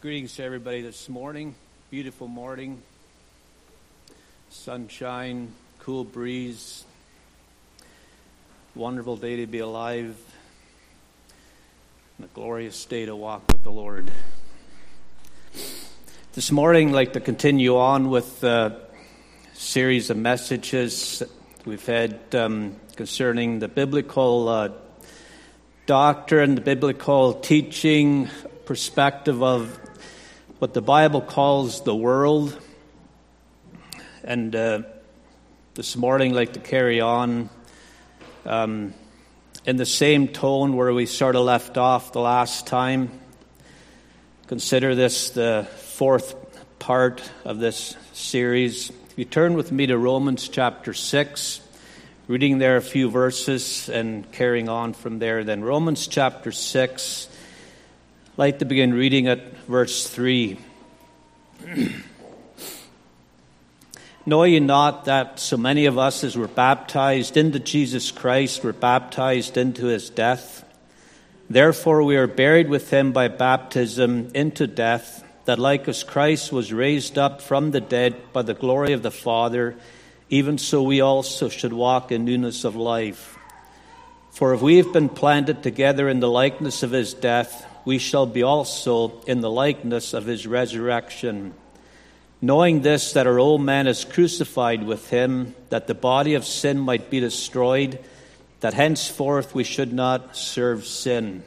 Greetings to everybody this morning. Beautiful morning. Sunshine, cool breeze. Wonderful day to be alive. And a glorious day to walk with the Lord. This morning, I'd like to continue on with a series of messages we've had concerning the biblical doctrine, the biblical teaching, perspective of what the Bible calls the world. And this morning, I'd like to carry on in the same tone where we sort of left off the last time. Consider this the fourth part of this series. If you turn with me to Romans chapter 6, reading there a few verses and carrying on from there. Then Romans chapter 6, I'd like to begin reading at verse 3. Know ye not that so many of us as were baptized into Jesus Christ were baptized into his death? Therefore we are buried with him by baptism into death, that like as Christ was raised up from the dead by the glory of the Father, even so we also should walk in newness of life. For if we have been planted together in the likeness of his death, we shall be also in the likeness of his resurrection. Knowing this, that our old man is crucified with him, that the body of sin might be destroyed, that henceforth we should not serve sin.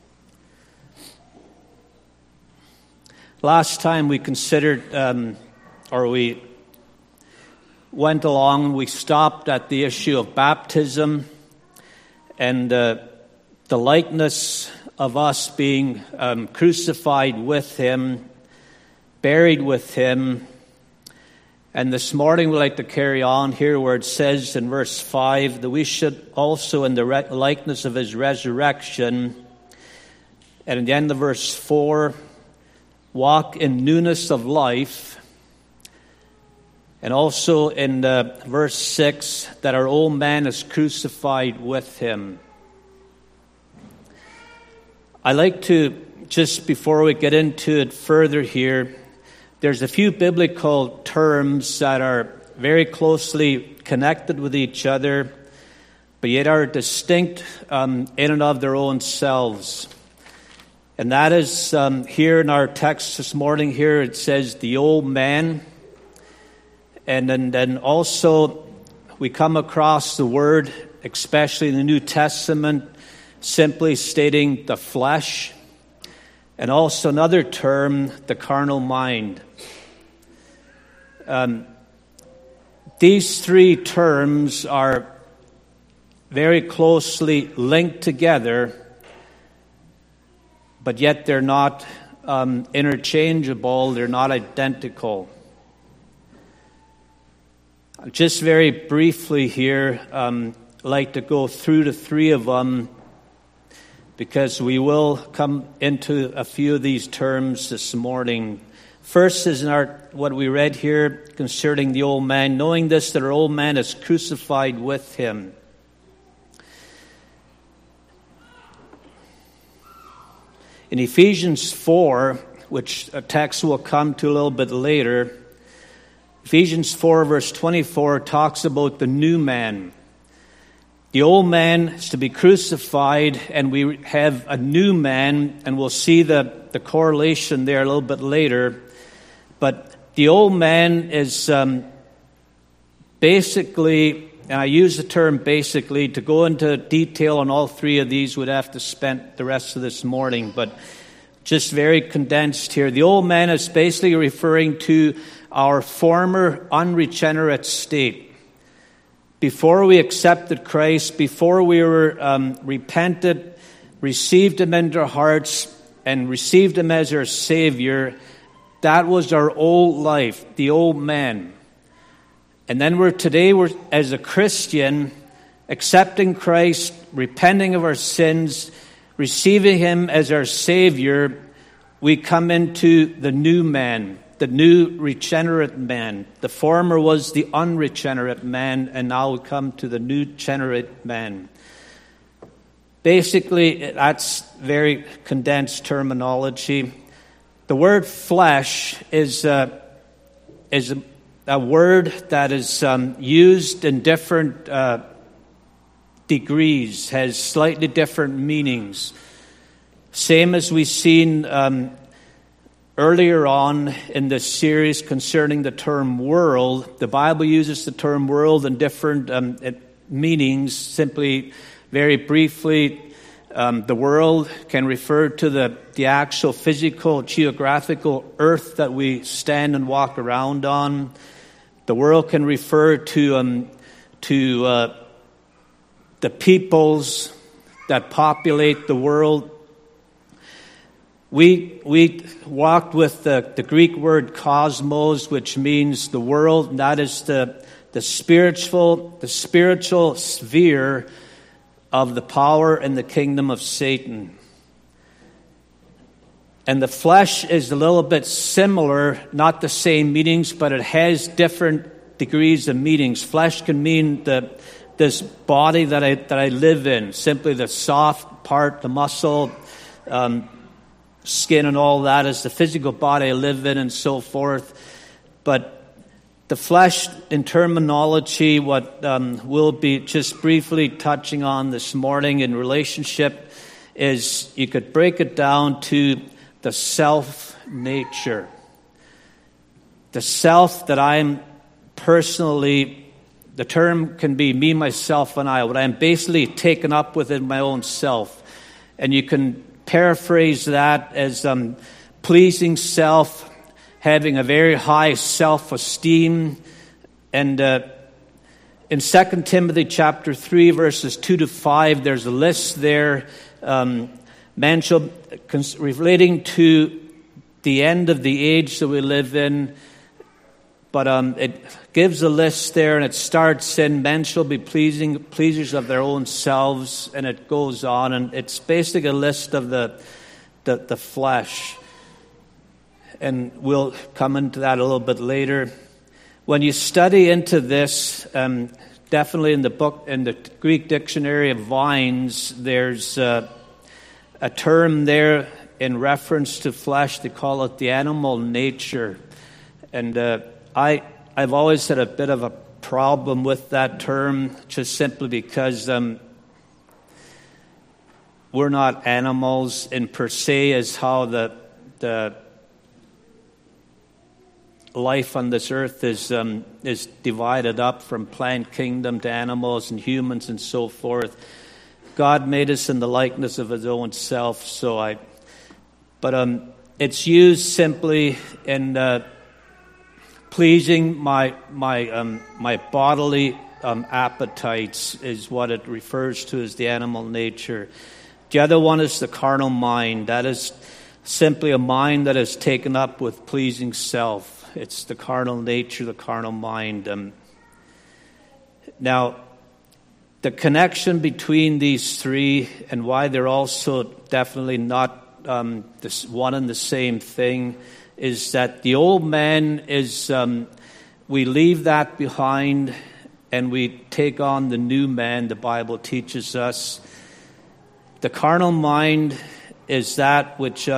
Last time we considered, we went along, we stopped at the issue of baptism and the likeness of us being crucified with him, buried with him. And this morning we'd like to carry on here where it says in verse 5 that we should also in the likeness of his resurrection. And at the end of verse 4, walk in newness of life. And also in verse 6, that our old man is crucified with him. I like to, just before we get into it further here, there's a few biblical terms that are very closely connected with each other, but yet are distinct in and of their own selves. And that is here in our text this morning here, it says the old man. And then also we come across the word, especially in the New Testament, simply stating the flesh, and also another term, the carnal mind. These three terms are very closely linked together, but yet they're not interchangeable, they're not identical. Just very briefly here, I'd like to go through the three of them, because we will come into a few of these terms this morning. First is in what we read here concerning the old man, knowing this, that our old man is crucified with him. In Ephesians 4, which a text we'll come to a little bit later, Ephesians 4 verse 24 talks about the new man. The old man is to be crucified, and we have a new man, and we'll see the correlation there a little bit later. But the old man is basically, and I use the term basically, to go into detail on all three of these would have to spend the rest of this morning, but just very condensed here. The old man is basically referring to our former unregenerate state. Before we accepted Christ, before we were repented, received him into our hearts, and received him as our Savior, that was our old life, the old man. And then we're as a Christian, accepting Christ, repenting of our sins, receiving him as our Savior, we come into the new man, the new regenerate man. The former was the unregenerate man, and now we come to the new regenerate man. Basically, that's very condensed terminology. The word flesh is a word that is used in different degrees, has slightly different meanings. Same as we've seen earlier on in this series concerning the term world. The Bible uses the term world in different meanings. Simply, very briefly, the world can refer to the actual physical, geographical earth that we stand and walk around on. The world can refer to the peoples that populate the world. We walked with the Greek word cosmos, which means the world, and that is the spiritual sphere of the power and the kingdom of Satan. And the flesh is a little bit similar, not the same meanings, but it has different degrees of meanings. Flesh can mean this body that I live in, simply the soft part, the muscle, skin and all that is the physical body I live in and so forth. But the flesh, in terminology, what we'll be just briefly touching on this morning in relationship is you could break it down to the self nature. The self that I'm personally, the term can be me, myself, and I, what I'm basically taken up within my own self. And you can paraphrase that as pleasing self, having a very high self-esteem. And in 2 Timothy chapter 3, verses 2 to 5, there's a list there relating to the end of the age that we live in. But it gives a list there, and it starts in, men shall be pleasers of their own selves, and it goes on, and it's basically a list of the flesh. And we'll come into that a little bit later. When you study into this, definitely in the Greek dictionary of Vines, there's a term there in reference to flesh. They call it the animal nature. And I've always had a bit of a problem with that term, just simply because we're not animals in per se, as how the life on this earth is divided up from plant kingdom to animals and humans and so forth. God made us in the likeness of His own self, but it's used simply in pleasing my bodily appetites is what it refers to as the animal nature. The other one is the carnal mind. That is simply a mind that is taken up with pleasing self. It's the carnal nature, the carnal mind. Now, the connection between these three and why they're also definitely not this one and the same thing is that the old man is, we leave that behind and we take on the new man, the Bible teaches us. The carnal mind is that which...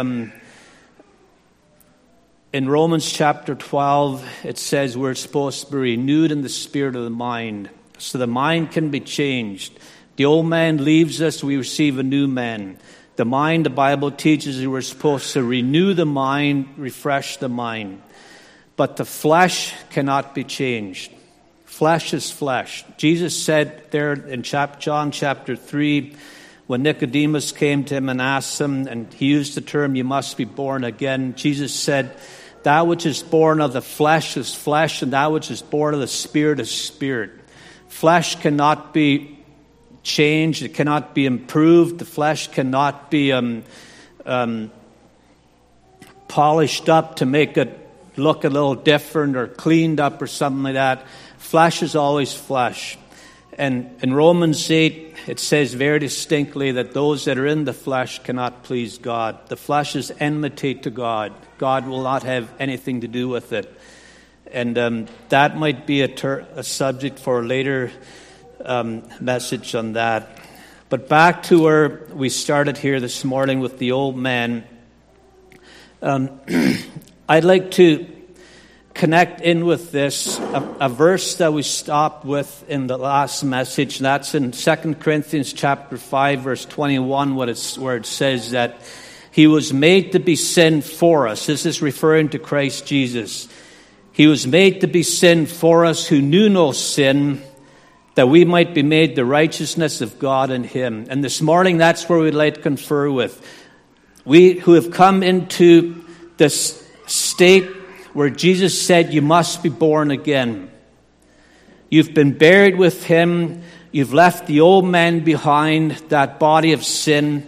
in Romans chapter 12, it says we're supposed to be renewed in the spirit of the mind. So the mind can be changed. The old man leaves us, we receive a new man. The mind, the Bible teaches we're supposed to renew the mind, refresh the mind. But the flesh cannot be changed. Flesh is flesh. Jesus said there in John chapter 3, when Nicodemus came to him and asked him, and he used the term, you must be born again, Jesus said, that which is born of the flesh is flesh, and that which is born of the Spirit is spirit. Flesh cannot be changed. It cannot be improved. The flesh cannot be polished up to make it look a little different or cleaned up or something like that. Flesh is always flesh. And in Romans 8, it says very distinctly that those that are in the flesh cannot please God. The flesh is enmity to God. God will not have anything to do with it. And that might be a subject for a later message on that. But back to where we started here this morning with the old man. I'd like to connect in with this, a verse that we stopped with in the last message, and that's in 2 Corinthians chapter 5, verse 21, where it says that He was made to be sin for us. This is referring to Christ Jesus. He was made to be sin for us who knew no sin, that we might be made the righteousness of God in Him. And this morning, that's where we'd like to confer with. We who have come into this state where Jesus said, you must be born again. You've been buried with Him. You've left the old man behind, that body of sin.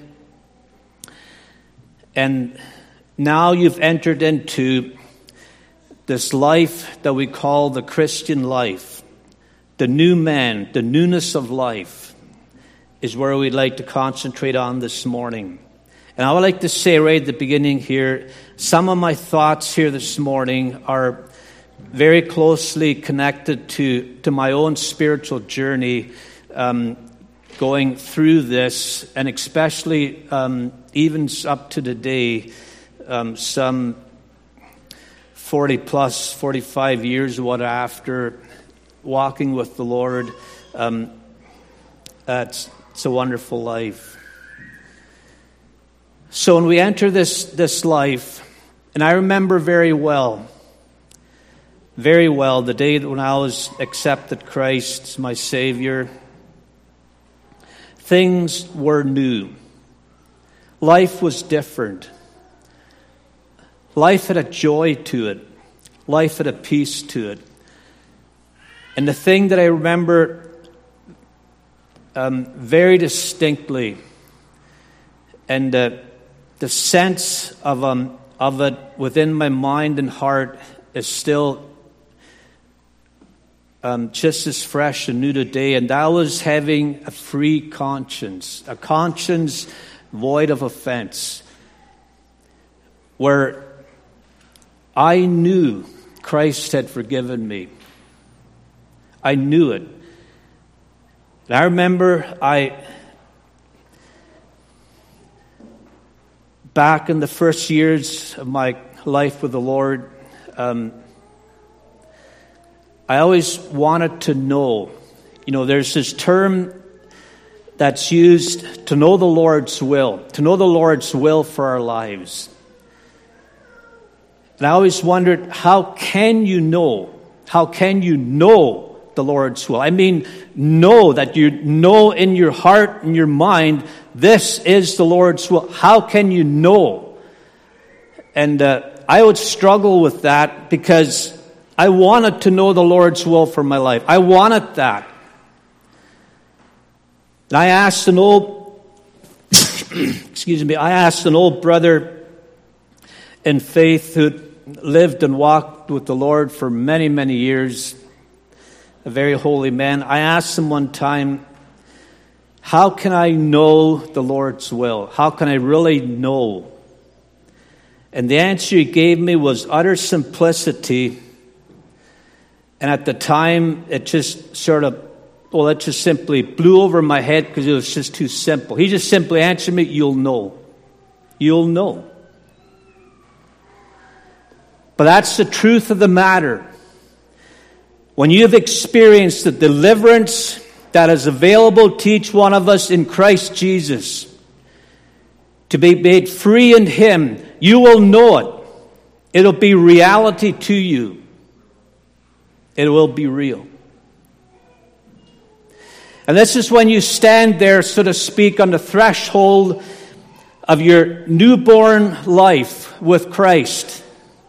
And now you've entered into this life that we call the Christian life. The new man, the newness of life, is where we'd like to concentrate on this morning. And I would like to say right at the beginning here, some of my thoughts here this morning are very closely connected to my own spiritual journey going through this, and especially even up to today, some 45 years after walking with the Lord. It's a wonderful life. So when we enter this life, and I remember very well, the day when I was accepted Christ as my Savior, things were new. Life was different. Life had a joy to it. Life had a peace to it. And the thing that I remember very distinctly, and the sense of it within my mind and heart is still just as fresh and new today, and that was having a free conscience, a conscience void of offense, where I knew Christ had forgiven me. I knew it. And I remember back in the first years of my life with the Lord, I always wanted to know. There's this term that's used, to know the Lord's will for our lives. And I always wondered, how can you know? How can you know the Lord's will? I mean, know that you know in your heart and your mind, this is the Lord's will. How can you know? And I would struggle with that because I wanted to know the Lord's will for my life. I wanted that. And I asked an old brother in faith who lived and walked with the Lord for many, many years, a very holy man. I asked him one time, how can I know the Lord's will? How can I really know? And the answer he gave me was utter simplicity. And at the time, it just simply blew over my head because it was just too simple. He just simply answered me, you'll know. You'll know. But that's the truth of the matter. When you've experienced the deliverance that is available to each one of us in Christ Jesus, to be made free in Him, you will know it. It'll be reality to you. It will be real. And this is when you stand there, so to speak, on the threshold of your newborn life with Christ.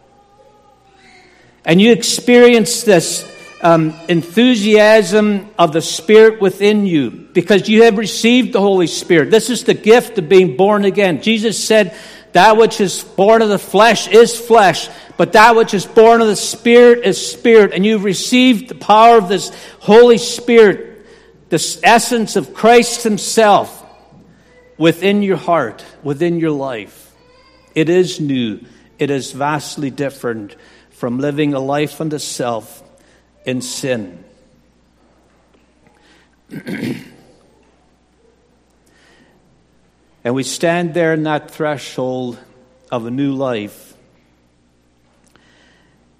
And you experience this enthusiasm of the Spirit within you because you have received the Holy Spirit. This is the gift of being born again. Jesus said, that which is born of the flesh is flesh, but that which is born of the Spirit is spirit. And you've received the power of this Holy Spirit, this essence of Christ Himself within your heart, within your life. It is new. It is vastly different from living a life unto self in sin. And we stand there in that threshold of a new life.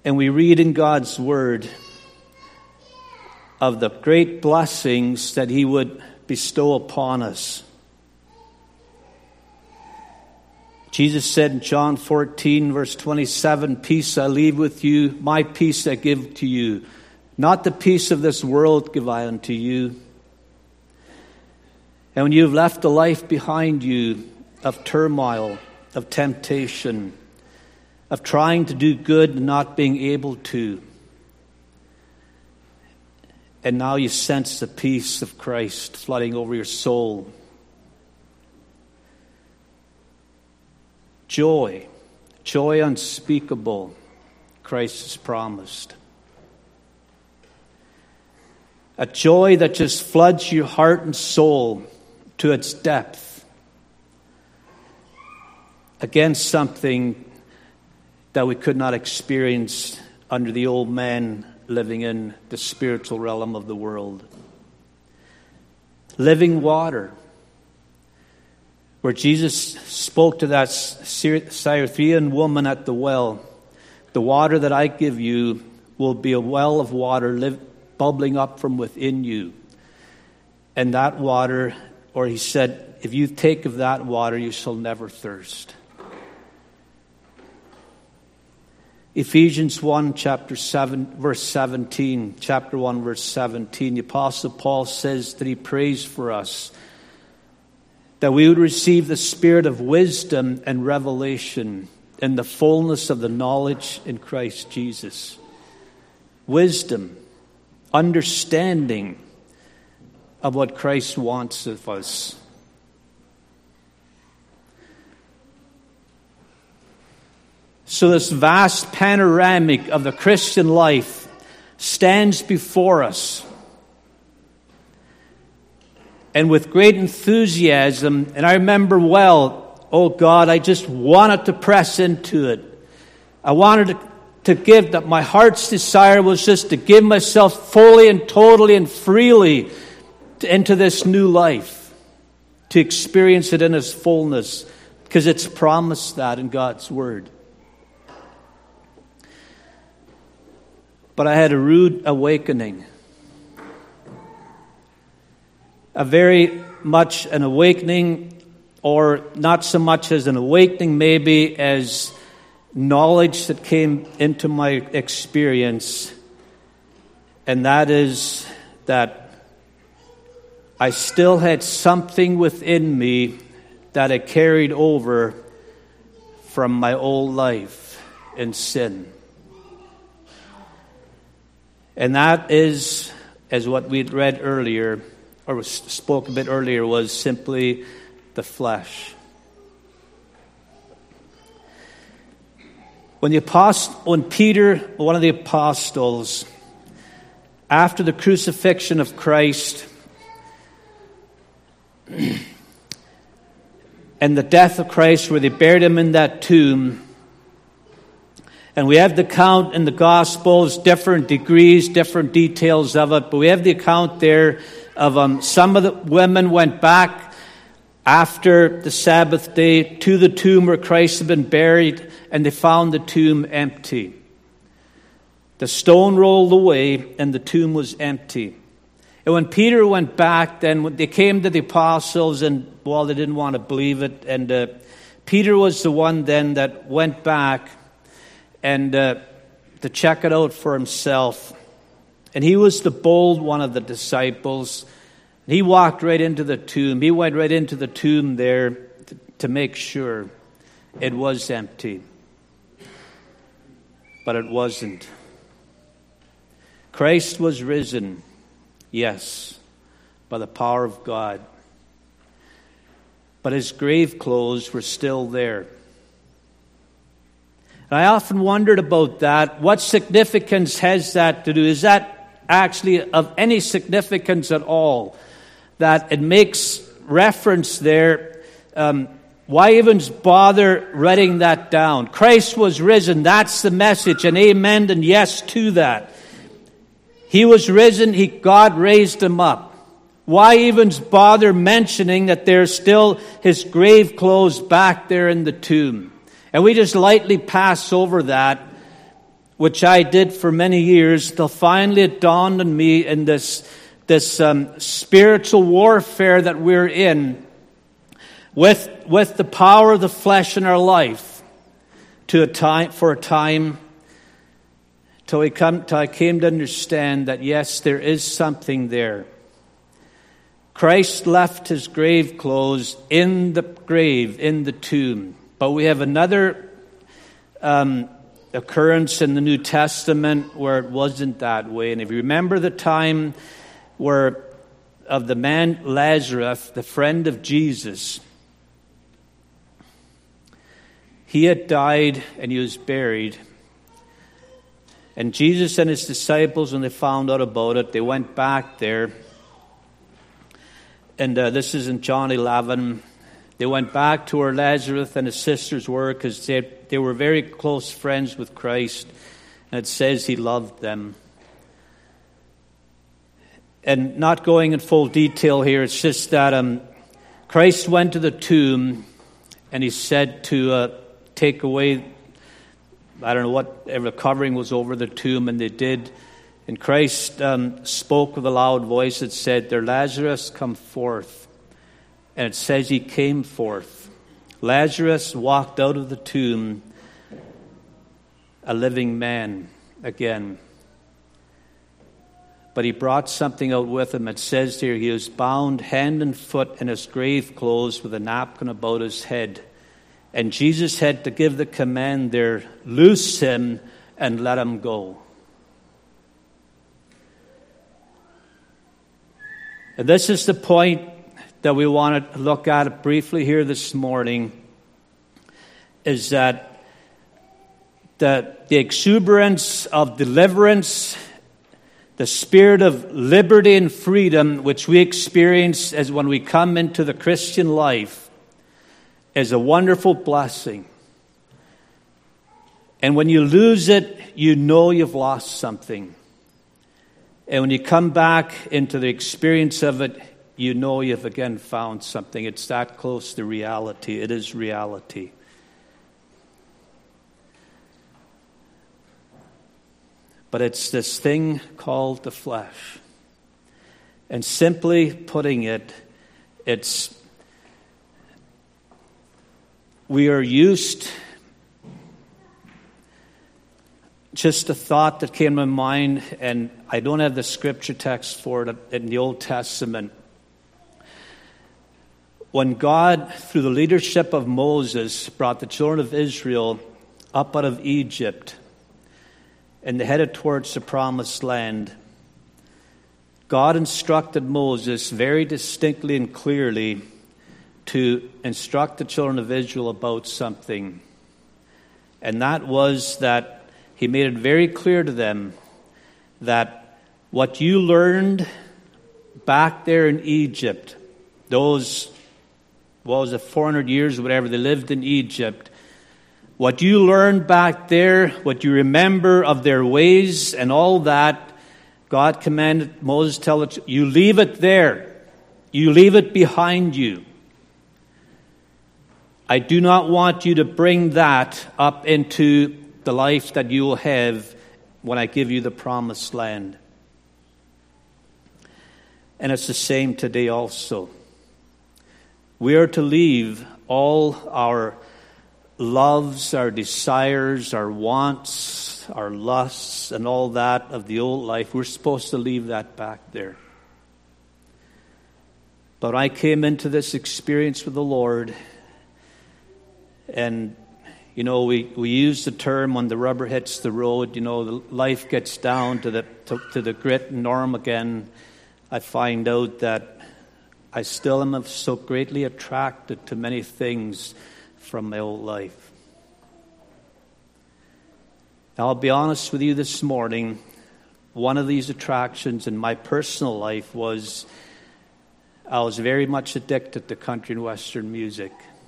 And we read in God's Word of the great blessings that He would bestow upon us. Jesus said in John 14, verse 27, "Peace I leave with you, my peace I give to you. Not the peace of this world give I unto you." And when you have left a life behind you of turmoil, of temptation, of trying to do good and not being able to, and now you sense the peace of Christ flooding over your soul, joy unspeakable, Christ has promised. A joy that just floods your heart and soul to its depth against something that we could not experience under the old man living in the spiritual realm of the world. Living water, where Jesus spoke to that Syrophoenician woman at the well, "The water that I give you will be a well of water bubbling up from within you." And that water, or he said, "If you take of that water, you shall never thirst." Ephesians 1, chapter 7, verse 17, chapter 1, verse 17, the Apostle Paul says that he prays for us, that we would receive the spirit of wisdom and revelation in the fullness of the knowledge in Christ Jesus. Wisdom, understanding of what Christ wants of us. So this vast panoramic of the Christian life stands before us. And with great enthusiasm, and I remember well, oh God, I just wanted to press into it. I wanted to give, that my heart's desire was just to give myself fully and totally and freely into this new life, to experience it in its fullness, because it's promised that in God's Word. But I had a rude awakening. A very much an awakening, or not so much as an awakening maybe as knowledge that came into my experience. And that is that I still had something within me that I carried over from my old life in sin. And that is, as what we'd read earlier, or spoke a bit earlier, was simply the flesh. When Peter, one of the apostles, after the crucifixion of Christ and the death of Christ, where they buried him in that tomb, and we have the account in the Gospels, different degrees, different details of it, but we have the account there of some of the women went back after the Sabbath day to the tomb where Christ had been buried, and they found the tomb empty. The stone rolled away, and the tomb was empty. And when Peter went back, then when they came to the apostles, and well, they didn't want to believe it, and Peter was the one then that went back and to check it out for himself. And he was the bold one of the disciples. He walked right into the tomb. He went right into the tomb there to make sure it was empty. But it wasn't. Christ was risen, yes, by the power of God. But his grave clothes were still there. And I often wondered about that. What significance has that to do? Is that actually of any significance at all? That it makes reference there. Why even bother writing that down? Christ was risen. That's the message. And amen and yes to that. He was risen. God raised him up. Why even bother mentioning that there's still his grave clothes back there in the tomb? And we just lightly pass over that. which I did for many years, till finally it dawned on me in this spiritual warfare that we're in with the power of the flesh in our life for a time till I came to understand that yes, there is something there. Christ left his grave clothes in the grave, in the tomb. But we have another occurrence in the New Testament where it wasn't that way. And if you remember the time of the man Lazarus, the friend of Jesus, he had died and he was buried. And Jesus and his disciples, when they found out about it, they went back there. And this is in John 11. They went back to where Lazarus and his sisters were because they were very close friends with Christ. And it says he loved them. And not going in full detail here, it's just that Christ went to the tomb and he said to take away, I don't know, whatever covering was over the tomb, and they did. And Christ spoke with a loud voice that said, "There, Lazarus, come forth." And it says he came forth. Lazarus walked out of the tomb a living man again. But he brought something out with him. It says here, he was bound hand and foot in his grave clothes with a napkin about his head. And Jesus had to give the command there, loose him and let him go. And this is the point that we want to look at briefly here this morning, is that the exuberance of deliverance, the spirit of liberty and freedom which we experience as when we come into the Christian life is a wonderful blessing. And when you lose it, you know you've lost something. And when you come back into the experience of it, you know you've again found something. It's that close to reality. It is reality. But it's this thing called the flesh. And simply putting it, we are used, just a thought that came to my mind, and I don't have the scripture text for it in the Old Testament. When God, through the leadership of Moses, brought the children of Israel up out of Egypt, and they headed towards the promised land, God instructed Moses very distinctly and clearly to instruct the children of Israel about something. And that was that he made it very clear to them that what you learned back there in Egypt, those, 400 years or whatever they lived in Egypt, what you learned back there, what you remember of their ways and all that, God commanded Moses, tell it, you leave it there. You leave it behind you. I do not want you to bring that up into the life that you will have when I give you the promised land. And it's the same today also. We are to leave all our loves, our desires, our wants, our lusts, and all that of the old life. We're supposed to leave that back there. But I came into this experience with the Lord, and we use the term when the rubber hits the road, the life gets down to the grit and norm again. I find out that I still am so greatly attracted to many things from my old life. Now, I'll be honest with you this morning. One of these attractions in my personal life was I was very much addicted to country and western music.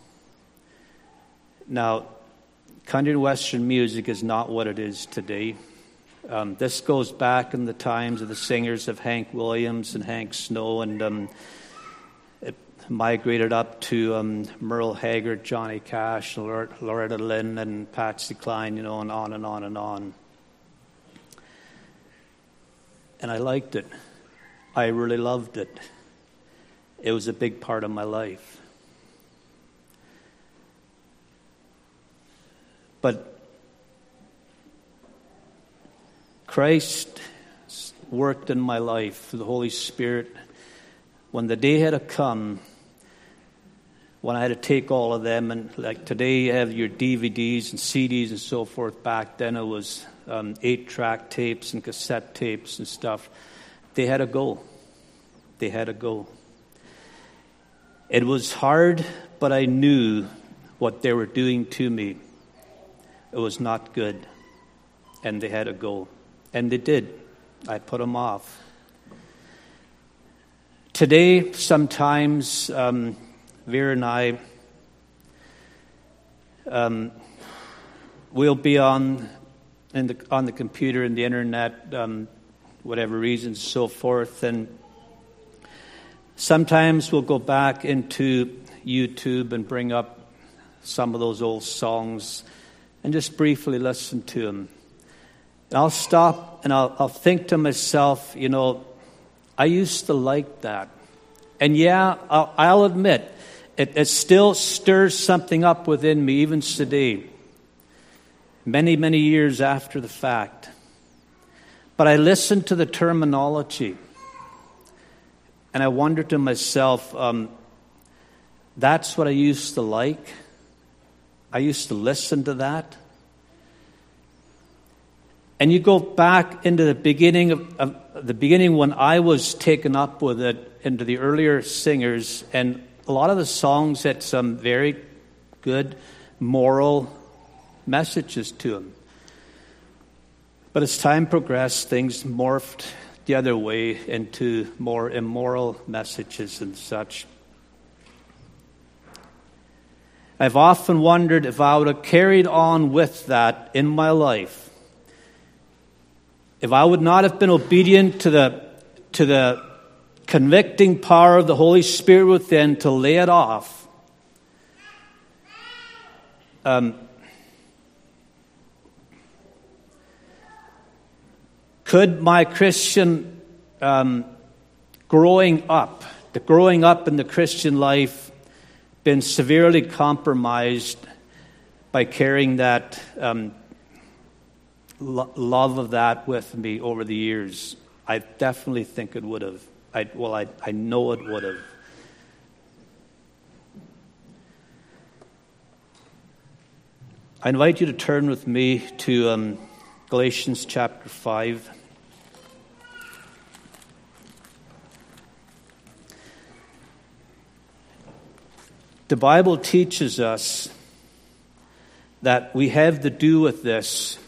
Now, country and western music is not what it is today. This goes back in the times of the singers of Hank Williams and Hank Snow, and it migrated up to Merle Haggard, Johnny Cash, Loretta Lynn, and Patsy Cline, and on and on and on. And I liked it. I really loved it. It was a big part of my life. But Christ worked in my life, the Holy Spirit. When the day had to come, when I had to take all of them, and like today you have your DVDs and CDs and so forth. Back then it was 8-track tapes and cassette tapes and stuff. They had to go. They had to go. It was hard, but I knew what they were doing to me. It was not good. And they had to go. And they did. I put them off. Today, sometimes, Vera and I, we'll be on the computer and the internet, whatever reasons, so forth, and sometimes we'll go back into YouTube and bring up some of those old songs and just briefly listen to them. And I'll stop and I'll think to myself, you know, I used to like that. And yeah, I'll admit, it still stirs something up within me, even today, many, many years after the fact. But I listen to the terminology, and I wonder to myself, that's what I used to like? I used to listen to that? And you go back into the beginning of the beginning when I was taken up with it, into the earlier singers, and a lot of the songs had some very good moral messages to them. But as time progressed, things morphed the other way into more immoral messages and such. I've often wondered if I would have carried on with that in my life, if I would not have been obedient to the convicting power of the Holy Spirit within to lay it off, could my Christian growing up in the Christian life, been severely compromised by carrying that love of that with me over the years? I definitely think it would have. I know it would have. I invite you to turn with me to Galatians chapter 5. The Bible teaches us that we have to do with this.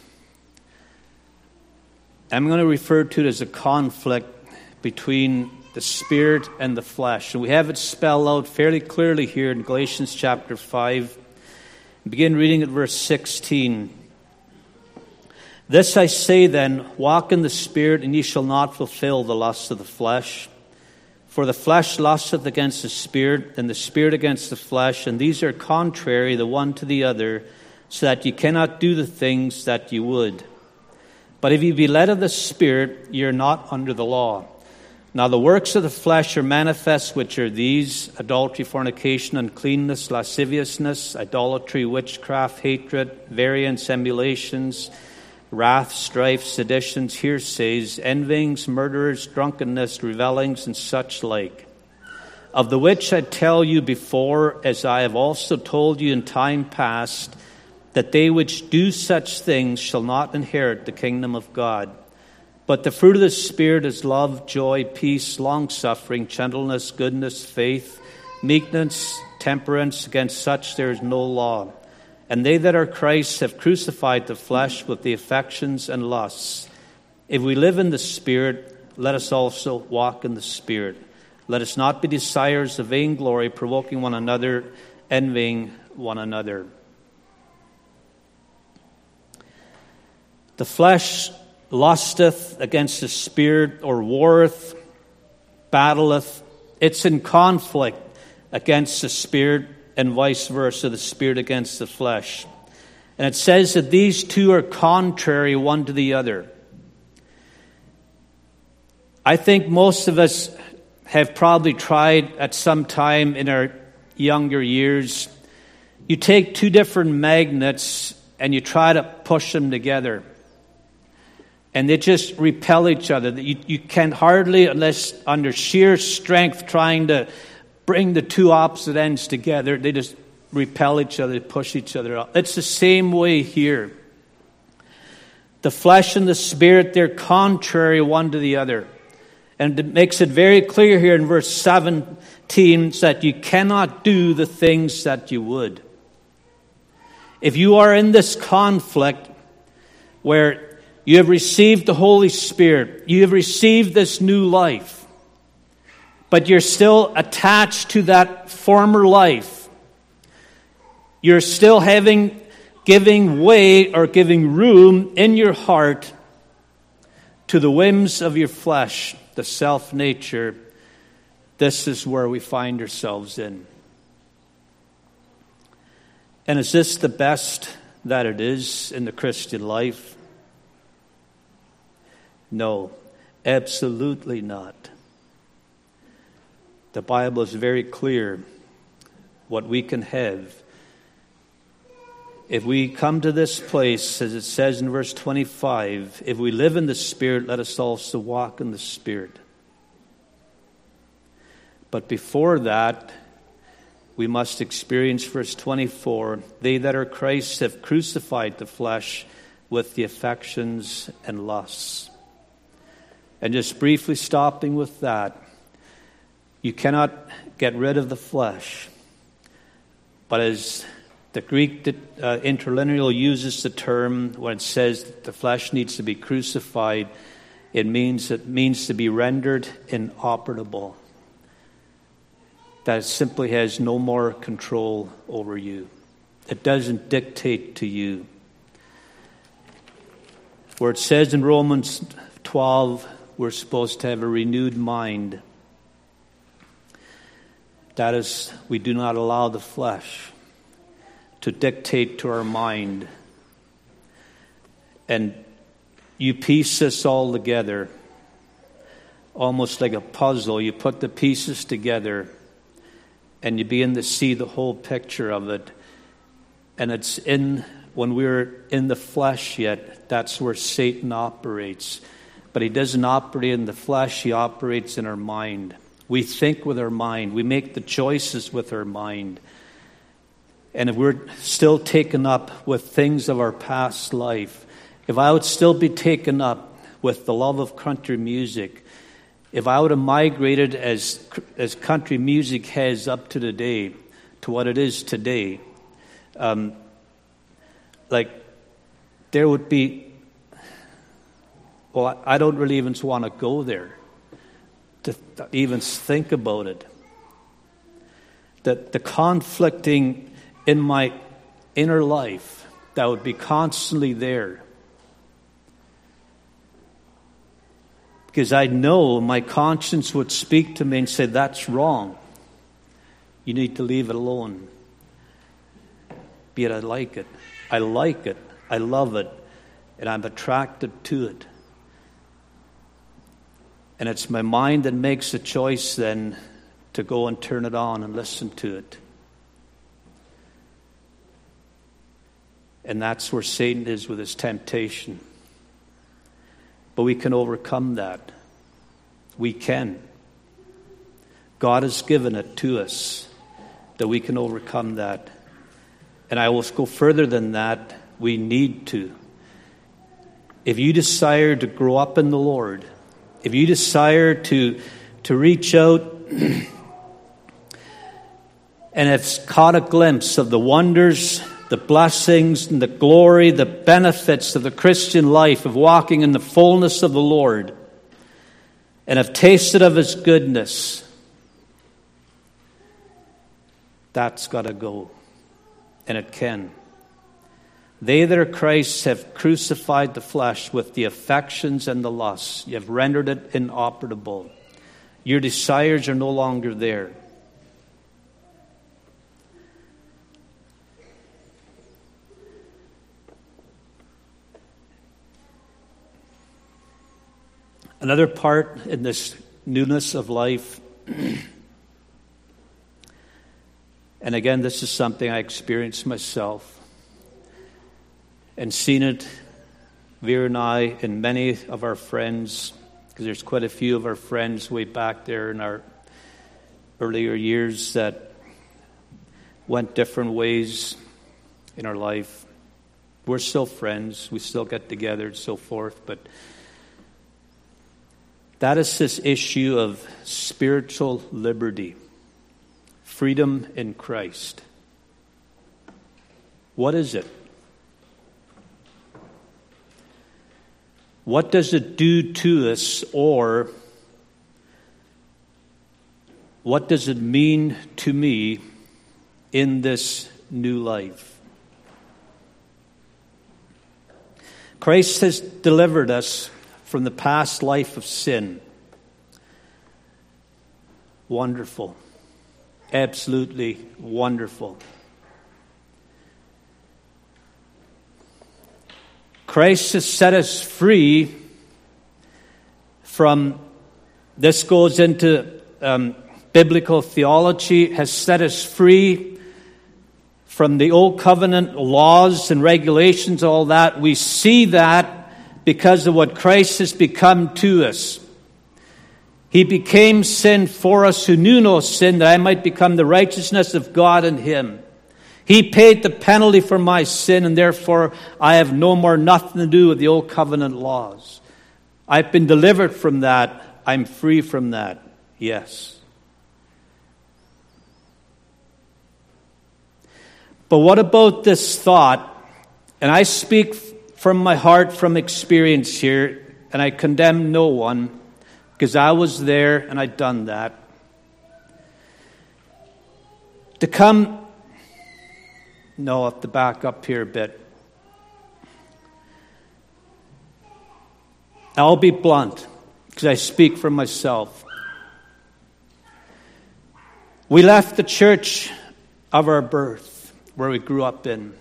I'm going to refer to it as a conflict between the spirit and the flesh. And we have it spelled out fairly clearly here in Galatians chapter 5. Begin reading at verse 16. This I say then, walk in the Spirit, and ye shall not fulfill the lusts of the flesh. For the flesh lusteth against the Spirit, and the Spirit against the flesh, and these are contrary the one to the other, so that ye cannot do the things that ye would. But if ye be led of the Spirit, ye are not under the law. Now the works of the flesh are manifest, which are these: adultery, fornication, uncleanness, lasciviousness, idolatry, witchcraft, hatred, variance, emulations, wrath, strife, seditions, hearsays, envyings, murderers, drunkenness, revellings, and such like. Of the which I tell you before, as I have also told you in time past, that they which do such things shall not inherit the kingdom of God. But the fruit of the Spirit is love, joy, peace, long-suffering, gentleness, goodness, faith, meekness, temperance. Against such there is no law. And they that are Christ's have crucified the flesh with the affections and lusts. If we live in the Spirit, let us also walk in the Spirit. Let us not be desirous of vainglory, provoking one another, envying one another. The flesh lusteth against the Spirit, or warreth, battleth. It's in conflict against the Spirit, and vice versa, the Spirit against the flesh. And it says that these two are contrary one to the other. I think most of us have probably tried at some time in our younger years. You take two different magnets and you try to push them together, and they just repel each other. You can hardly, unless under sheer strength, trying to bring the two opposite ends together, they just repel each other, push each other out. It's the same way here. The flesh and the spirit, they're contrary one to the other. And it makes it very clear here in verse 17 that you cannot do the things that you would. If you are in this conflict where you have received the Holy Spirit, you have received this new life, but you're still attached to that former life, you're still giving way or giving room in your heart to the whims of your flesh, the self-nature, this is where we find ourselves in. And is this the best that it is in the Christian life? No, absolutely not. The Bible is very clear what we can have. If we come to this place, as it says in verse 25, if we live in the Spirit, let us also walk in the Spirit. But before that, we must experience verse 24, they that are Christ have crucified the flesh with the affections and lusts. And just briefly stopping with that, you cannot get rid of the flesh. But as the Greek interlinear uses the term when it says that the flesh needs to be crucified, it means to be rendered inoperable. That it simply has no more control over you. It doesn't dictate to you. Where it says in Romans 12, we're supposed to have a renewed mind. That is, we do not allow the flesh to dictate to our mind. And you piece this all together, almost like a puzzle. You put the pieces together, and you begin to see the whole picture of it. And it's when we're in the flesh yet, that's where Satan operates. But he doesn't operate in the flesh, he operates in our mind. We think with our mind. We make the choices with our mind. And if we're still taken up with things of our past life, if I would still be taken up with the love of country music, if I would have migrated as country music has up to today, to what it is today, there would be, I don't really even want to go there, to even think about it. That the conflicting in my inner life that would be constantly there. Because I know my conscience would speak to me and say, that's wrong. You need to leave it alone. Yet I like it. I like it. I love it. And I'm attracted to it. And it's my mind that makes the choice then to go and turn it on and listen to it. And that's where Satan is with his temptation. But we can overcome that. We can. God has given it to us that we can overcome that. And I will go further than that. We need to. If you desire to grow up in the Lord, if you desire to reach out and have caught a glimpse of the wonders, the blessings, and the glory, the benefits of the Christian life, of walking in the fullness of the Lord, and have tasted of His goodness, that's got to go. And it can. They that are Christ's have crucified the flesh with the affections and the lusts. You have rendered it inoperable. Your desires are no longer there. Another part in this newness of life, and again, this is something I experienced myself and seen it, Vera and I, and many of our friends, because there's quite a few of our friends way back there in our earlier years that went different ways in our life. We're still friends. We still get together and so forth. But that is this issue of spiritual liberty, freedom in Christ. What is it? What does it do to us, or what does it mean to me in this new life? Christ has delivered us from the past life of sin. Wonderful. Absolutely wonderful. Christ has set us free from, this goes into biblical theology, has set us free from the old covenant laws and regulations, all that. We see that because of what Christ has become to us. He became sin for us who knew no sin, that I might become the righteousness of God in him. He paid the penalty for my sin, and therefore I have no more nothing to do with the old covenant laws. I've been delivered from that. I'm free from that. Yes. But what about this thought? And I speak from my heart, from experience here, and I condemn no one, because I was there and I'd done that. No, I have to back up here a bit. I'll be blunt, because I speak for myself. We left the church of our birth, where we grew up in.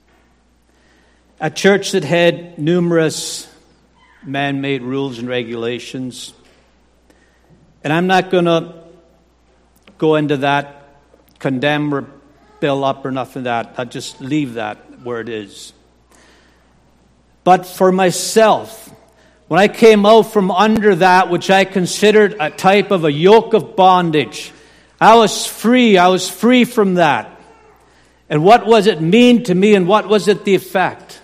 A church that had numerous man-made rules and regulations. And I'm not going to go into that, condemn or build up or nothing like that. I'll just leave that where it is. But for myself, when I came out from under that, which I considered a type of a yoke of bondage, I was free. I was free from that. And what was it mean to me, and what was it the effect?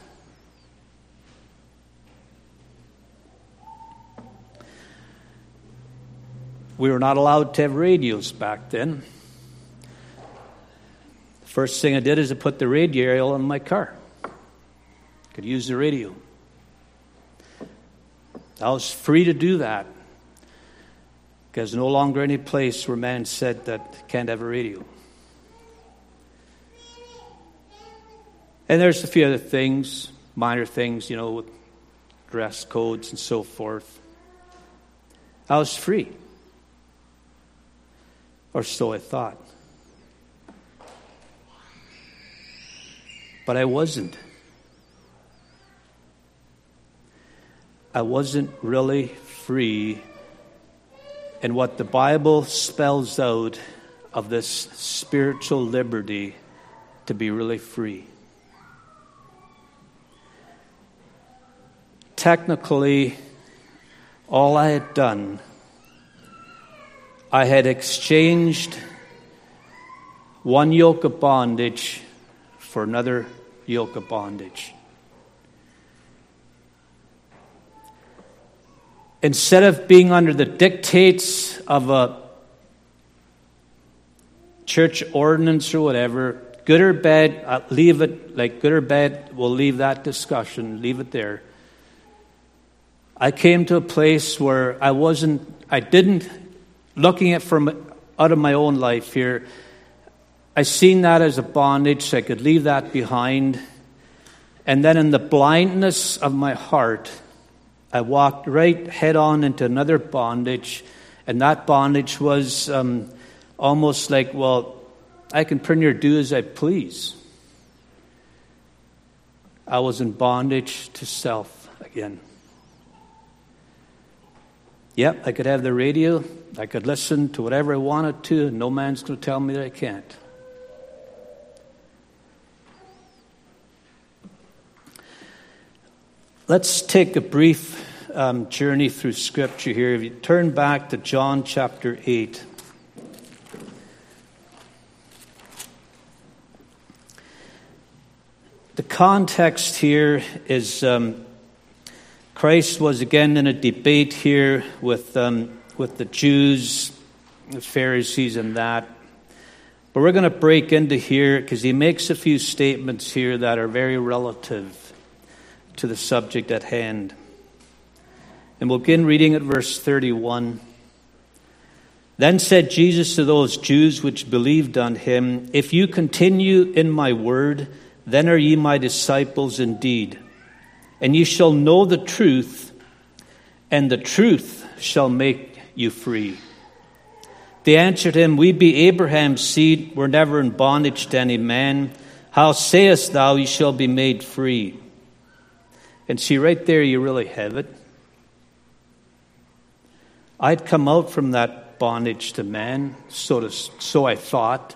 We were not allowed to have radios back then. First thing I did is I put the radio in my car. Could use the radio. I was free to do that, because no longer any place where man said that can't have a radio. And there's a few other things, minor things, with dress codes and so forth. I was free. Or so I thought. But I wasn't. I wasn't really free in what the Bible spells out of this spiritual liberty to be really free. Technically, all I had done, I had exchanged one yoke of bondage for another yoke of bondage. Instead of being under the dictates of a church ordinance or whatever, good or bad, leave it, like good or bad, we'll leave that discussion, leave it there. I came to a place where looking at from out of my own life here, I seen that as a bondage, so I could leave that behind. And then in the blindness of my heart, I walked right head on into another bondage. And that bondage was almost like, well, I can pretty near do as I please. I was in bondage to self again. Yep, I could have the radio. I could listen to whatever I wanted to, and no man's going to tell me that I can't. Let's take a brief journey through Scripture here. If you turn back to John chapter 8. The context here is Christ was again in a debate here with the Jews, the Pharisees and that. But we're going to break into here because he makes a few statements here that are very relative to the subject at hand. And we'll begin reading at verse 31. Then said Jesus to those Jews which believed on him, If you continue in my word, then are ye my disciples indeed. And ye shall know the truth, and the truth shall make you free. They answered him, We be Abraham's seed, were never in bondage to any man. How sayest thou, ye shall be made free? And see, right there you really have it. I'd come out from that bondage to man, so I thought.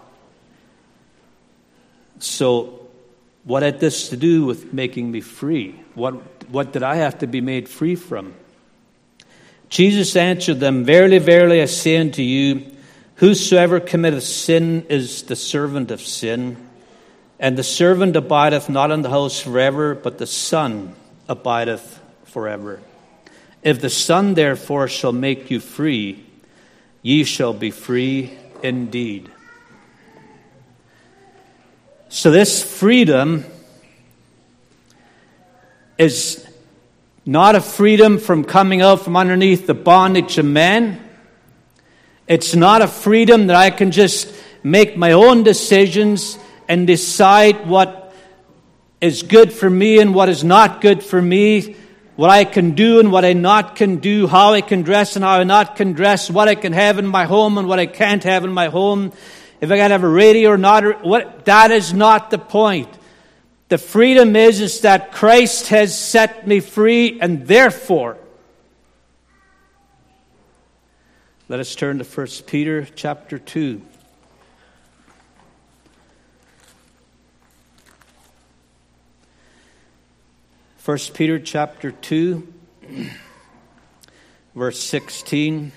So what had this to do with making me free? What did I have to be made free from? Jesus answered them, Verily, verily, I say unto you, whosoever committeth sin is the servant of sin. And the servant abideth not in the house forever, but the Son abideth forever. If the Son therefore shall make you free, ye shall be free indeed. So this freedom is not a freedom from coming out from underneath the bondage of man. It's not a freedom that I can just make my own decisions and decide what is good for me and what is not good for me, what I can do and what I not can do, how I can dress and how I not can dress, what I can have in my home and what I can't have in my home, if I got to have a radio or not. That is not the point. The freedom is that Christ has set me free, and therefore, let us turn to 1 Peter chapter 2. 1 Peter chapter 2, verse 16.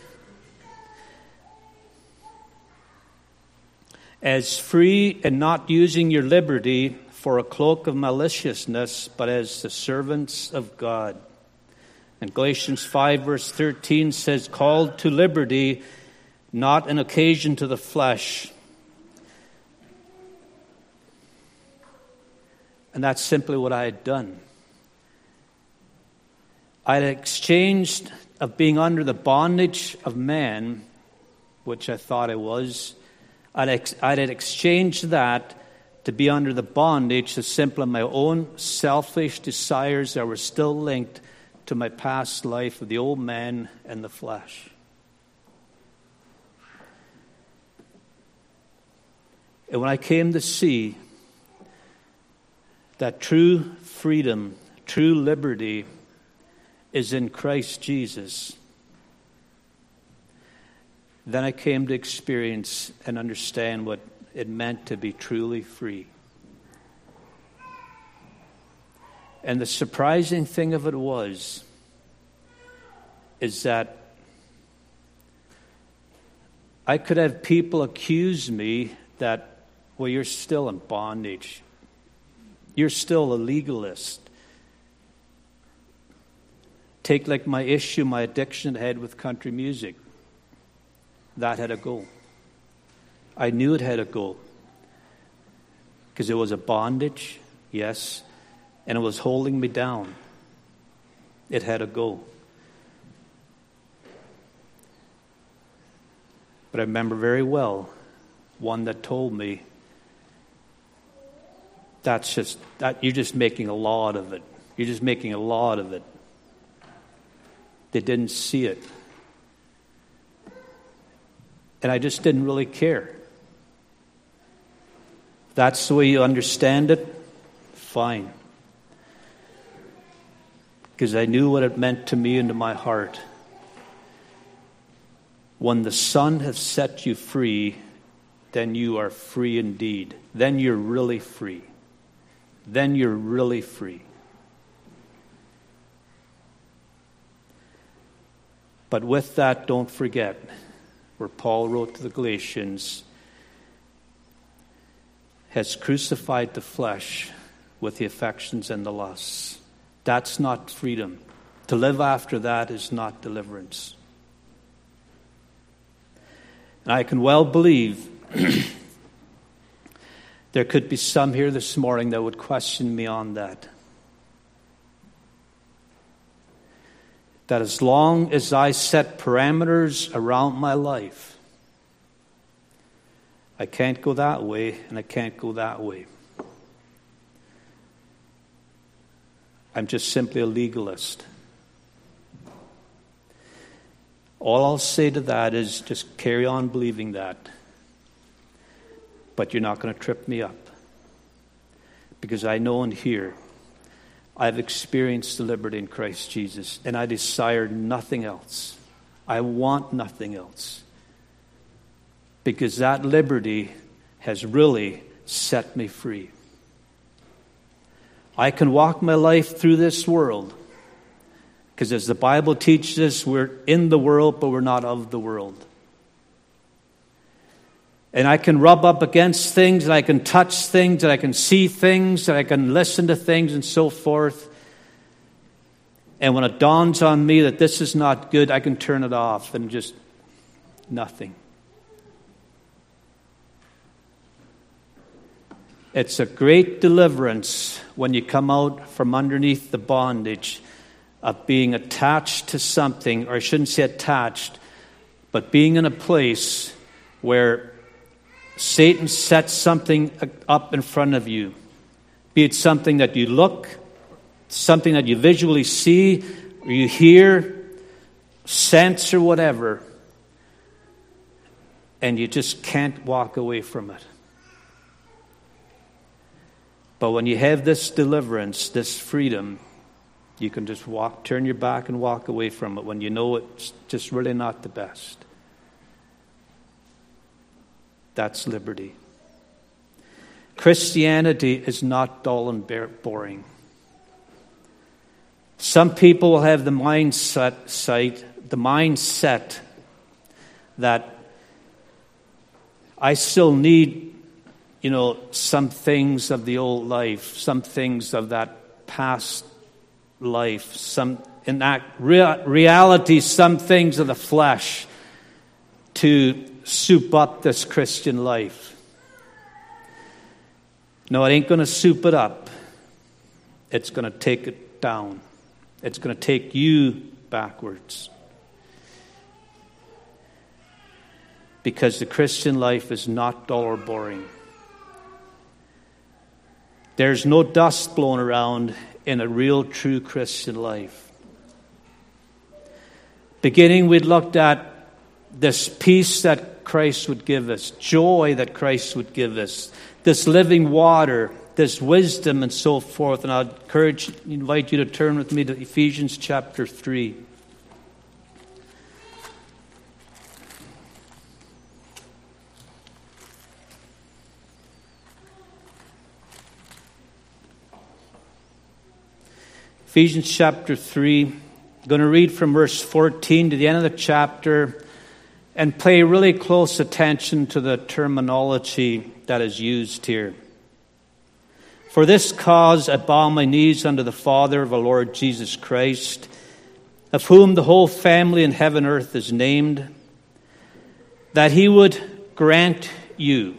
As free and not using your liberty for a cloak of maliciousness, but as the servants of God. And Galatians 5 verse 13 says, Called to liberty, not an occasion to the flesh. And that's simply what I had done. I had exchanged of being under the bondage of man, which I thought I was. I had exchanged that to be under the bondage of simply my own selfish desires that were still linked to my past life of the old man and the flesh. And when I came to see that true freedom, true liberty is in Christ Jesus, then I came to experience and understand what it meant to be truly free. And the surprising thing of it is that I could have people accuse me that, well, you're still in bondage. You're still a legalist. Take like my issue, my addiction I had with country music. That had to go. I knew it had to go. Because it was a bondage, yes, and it was holding me down. It had to go. But I remember very well one that told me, you're just making a law out of it. You're just making a law out of it. They didn't see it. And I just didn't really care. If that's the way you understand it, fine. Because I knew what it meant to me and to my heart. When the Son has set you free, then you are free indeed. Then you're really free. Then you're really free. But with that, don't forget where Paul wrote to the Galatians, has crucified the flesh with the affections and the lusts. That's not freedom. To live after that is not deliverance. And I can well believe there could be some here this morning that would question me on that. That as long as I set parameters around my life, I can't go that way and I can't go that way. I'm just simply a legalist. All I'll say to that is just carry on believing that. But you're not going to trip me up. Because I know and hear I've experienced the liberty in Christ Jesus, and I desire nothing else. I want nothing else. Because that liberty has really set me free. I can walk my life through this world. Because as the Bible teaches us, we're in the world, but we're not of the world. And I can rub up against things, and I can touch things, and I can see things, and I can listen to things, and so forth. And when it dawns on me that this is not good, I can turn it off and just nothing. It's a great deliverance when you come out from underneath the bondage of being attached to something, or I shouldn't say attached, but being in a place where Satan sets something up in front of you. Be it something that you look, something that you visually see, or you hear, sense, or whatever, and you just can't walk away from it. But when you have this deliverance, this freedom, you can just turn your back and walk away from it when you know it's just really not the best. That's liberty. Christianity is not dull and boring. Some people will have the mindset that I still need, some things of the old life, some things of that past life, some in that reality, some things of the flesh to soup up this Christian life. No, it ain't going to soup it up. It's going to take it down. It's going to take you backwards. Because the Christian life is not dull or boring. There's no dust blown around in a real, true Christian life. Beginning, we looked at this peace that Christ would give us, joy that Christ would give us, this living water, this wisdom, and so forth. And I'd invite you to turn with me to Ephesians chapter 3. Ephesians chapter 3, I'm going to read from verse 14 to the end of the chapter and pay really close attention to the terminology that is used here. For this cause I bow my knees unto the Father of our Lord Jesus Christ, of whom the whole family in heaven and earth is named, that he would grant you,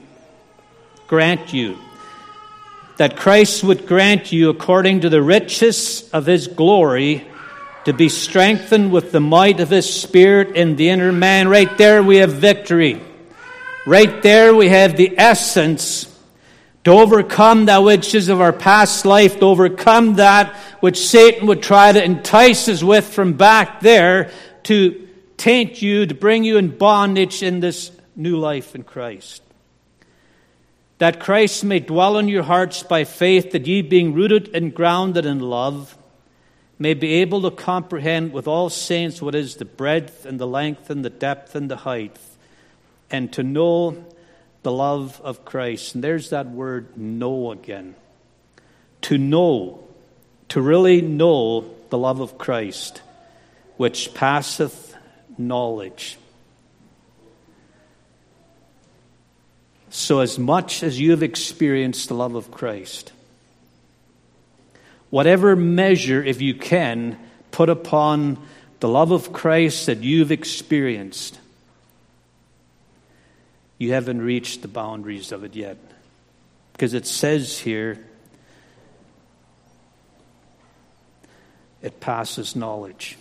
that Christ would grant you, according to the riches of his glory, to be strengthened with the might of his Spirit in the inner man. Right there we have victory. Right there we have the essence to overcome that which is of our past life, to overcome that which Satan would try to entice us with from back there, to taint you, to bring you in bondage in this new life in Christ. That Christ may dwell in your hearts by faith, that ye being rooted and grounded in love, may be able to comprehend with all saints what is the breadth and the length and the depth and the height, and to know the love of Christ. And there's that word know again. To know, to really know the love of Christ, which passeth knowledge. So as much as you have experienced the love of Christ, whatever measure, if you can, put upon the love of Christ that you've experienced, you haven't reached the boundaries of it yet. Because it says here, it passes knowledge.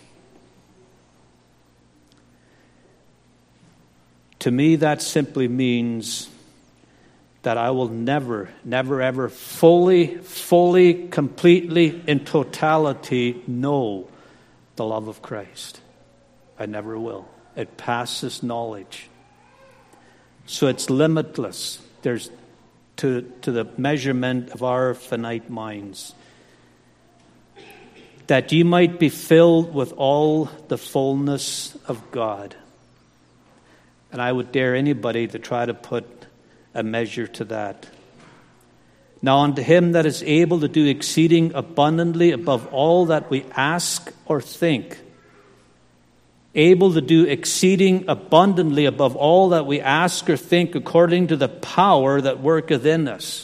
To me, that simply means that I will never, ever fully, completely, in totality know the love of Christ. I never will. It passes knowledge. So it's limitless. There's to the measurement of our finite minds. That ye might be filled with all the fullness of God. And I would dare anybody to try to put a measure to that. Now unto him that is able to do exceeding abundantly above all that we ask or think. Able to do exceeding abundantly above all that we ask or think, according to the power that worketh in us.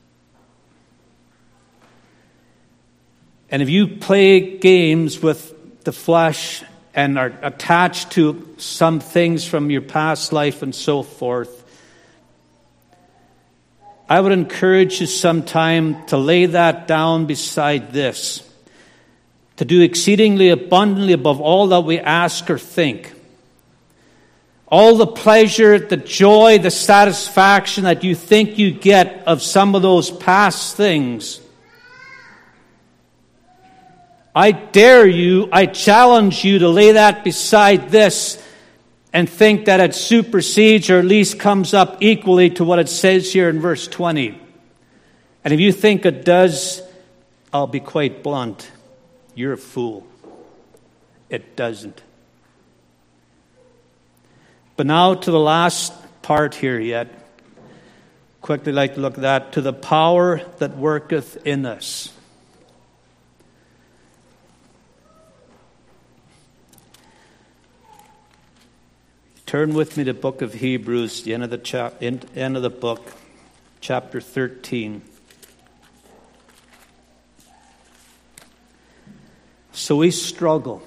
And if you play games with the flesh and are attached to some things from your past life and so forth, I would encourage you sometime to lay that down beside this. To do exceedingly abundantly above all that we ask or think. All the pleasure, the joy, the satisfaction that you think you get of some of those past things. I dare you, I challenge you to lay that beside this and think that it supersedes or at least comes up equally to what it says here in verse 20. And if you think it does, I'll be quite blunt. You're a fool. It doesn't. But now to the last part here yet. Quickly like to look at that. To the power that worketh in us. Turn with me to the book of Hebrews, the end of the book, chapter 13. So we struggle.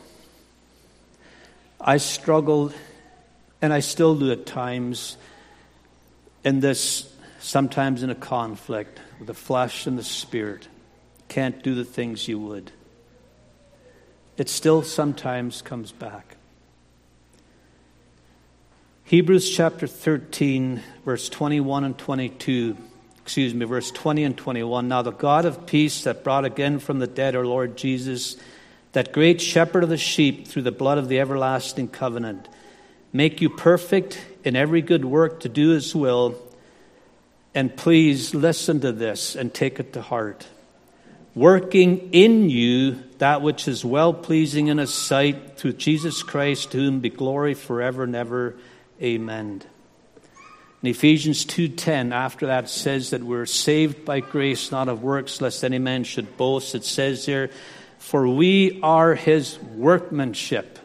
I struggled, and I still do at times, in this, sometimes in a conflict with the flesh and the spirit. Can't do the things you would. It still sometimes comes back. Hebrews chapter 13, verse 21 and 22. Verse 20 and 21. Now the God of peace that brought again from the dead our Lord Jesus, that great shepherd of the sheep, through the blood of the everlasting covenant, make you perfect in every good work to do his will. And please listen to this and take it to heart. Working in you that which is well-pleasing in his sight, through Jesus Christ, to whom be glory forever and ever. Amen. In Ephesians 2:10, after that, it says that we're saved by grace, not of works, lest any man should boast. It says there, for we are his workmanship.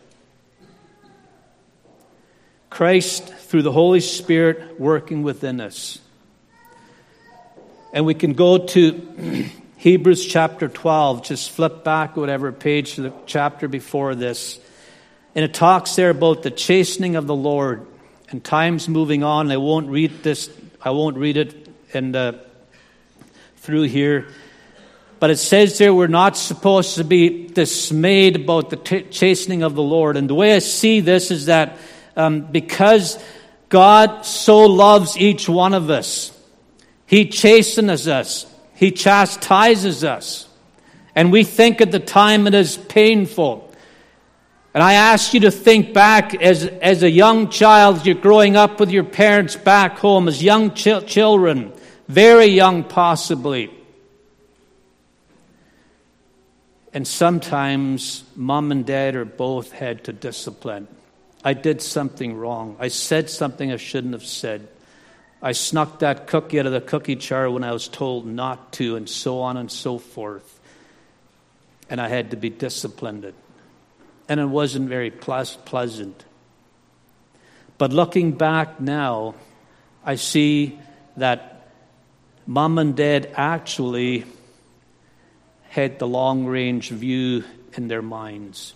Christ, through the Holy Spirit, working within us. And we can go to Hebrews chapter 12. Just flip back whatever page to the chapter before this. And it talks there about the chastening of the Lord. And time's moving on. I won't read this. I won't read it through here. But it says there we're not supposed to be dismayed about the chastening of the Lord. And the way I see this is that because God so loves each one of us, he chastens us. He chastises us. And we think at the time it is painful. And I ask you to think back as a young child, you're growing up with your parents back home, as young children, very young possibly. And sometimes Mom and Dad or both had to discipline. I did something wrong. I said something I shouldn't have said. I snuck that cookie out of the cookie jar when I was told not to, and so on and so forth. And I had to be disciplined. And it wasn't very pleasant. But looking back now, I see that Mom and Dad actually had the long-range view in their minds.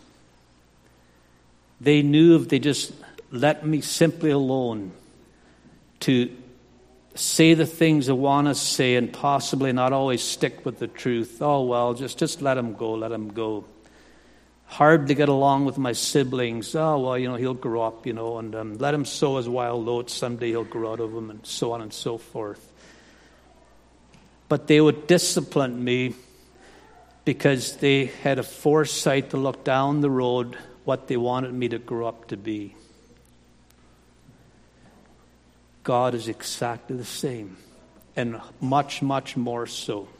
They knew if they just let me simply alone to say the things I want to say and possibly not always stick with the truth. Oh, well, just let him go, let him go. Hard to get along with my siblings. Oh, well, he'll grow up, and let him sow his wild oats. Someday he'll grow out of them, and so on and so forth. But they would discipline me because they had a foresight to look down the road what they wanted me to grow up to be. God is exactly the same, and much, much more so.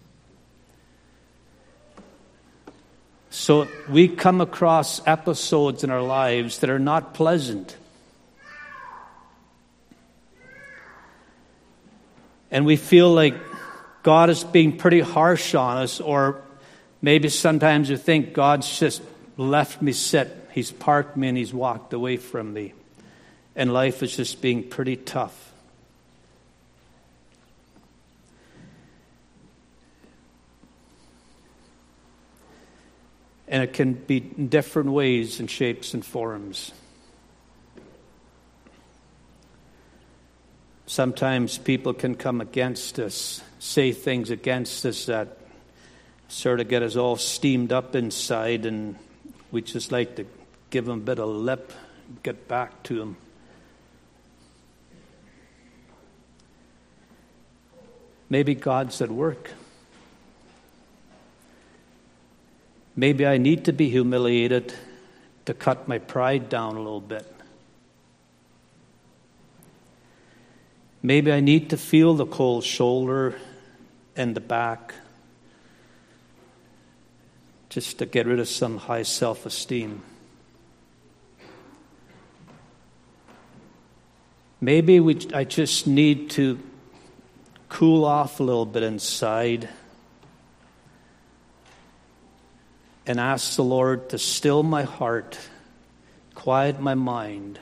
So we come across episodes in our lives that are not pleasant. And we feel like God is being pretty harsh on us, or maybe sometimes you think God's just left me sit. He's parked me and he's walked away from me. And life is just being pretty tough. And it can be in different ways and shapes and forms. Sometimes people can come against us, say things against us that sort of get us all steamed up inside, and we just like to give them a bit of lip, get back to them. Maybe God's at work. Maybe I need to be humiliated to cut my pride down a little bit. Maybe I need to feel the cold shoulder and the back just to get rid of some high self-esteem. Maybe I just need to cool off a little bit inside and ask the Lord to still my heart, quiet my mind,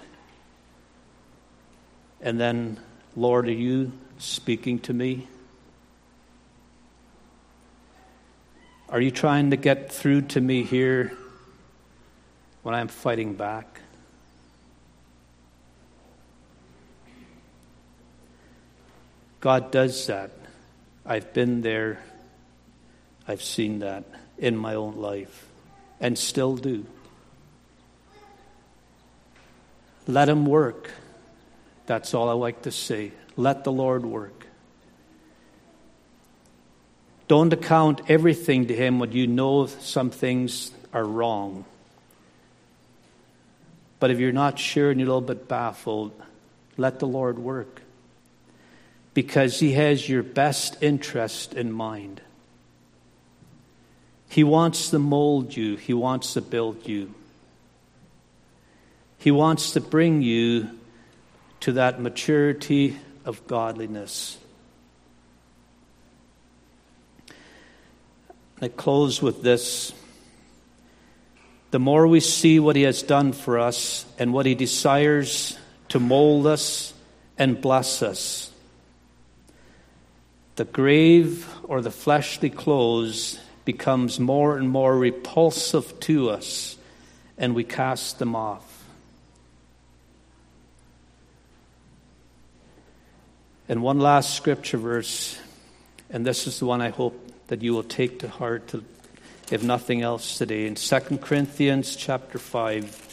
and then, Lord, are you speaking to me? Are you trying to get through to me here when I'm fighting back? God does that. I've been there. I've seen that in my own life and still do. Let him work. That's all I like to say. Let the Lord work. Don't account everything to him when you know some things are wrong. But if you're not sure and you're a little bit baffled, let the Lord work. Because he has your best interest in mind. He wants to mold you. He wants to build you. He wants to bring you to that maturity of godliness. I close with this. The more we see what he has done for us and what he desires to mold us and bless us, the grave or the fleshly clothes becomes more and more repulsive to us, and we cast them off. And one last scripture verse, and this is the one I hope that you will take to heart, if nothing else today, in 2 Corinthians chapter 5.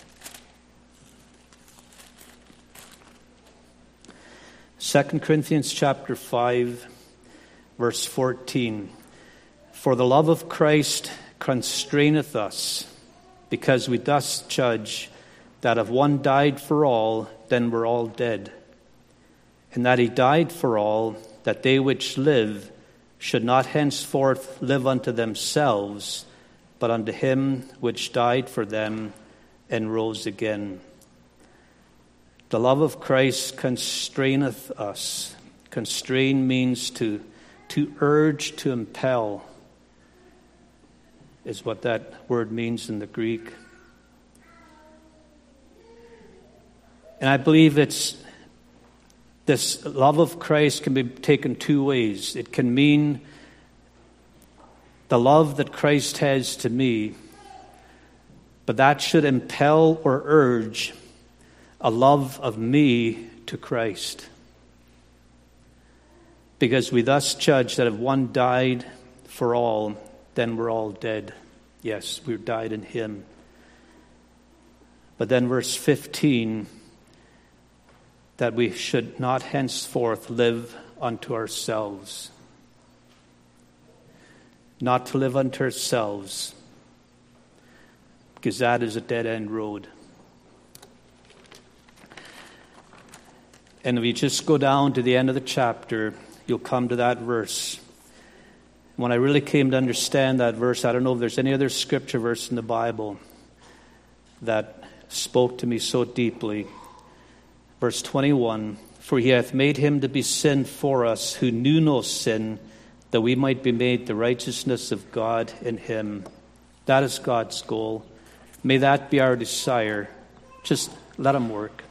2 Corinthians chapter 5, verse 14. For the love of Christ constraineth us, because we thus judge that if one died for all, then we're all dead. And that he died for all, that they which live should not henceforth live unto themselves, but unto him which died for them and rose again. The love of Christ constraineth us. Constrain means to urge, to impel, is what that word means in the Greek. And I believe this love of Christ can be taken two ways. It can mean the love that Christ has to me, but that should impel or urge a love of me to Christ. Because we thus judge that if one died for all, then we're all dead. Yes, we died in him. But then verse 15, that we should not henceforth live unto ourselves. Not to live unto ourselves, because that is a dead-end road. And if you just go down to the end of the chapter, you'll come to that verse. When I really came to understand that verse, I don't know if there's any other scripture verse in the Bible that spoke to me so deeply. Verse 21, for he hath made him to be sin for us who knew no sin, that we might be made the righteousness of God in him. That is God's goal. May that be our desire. Just let him work.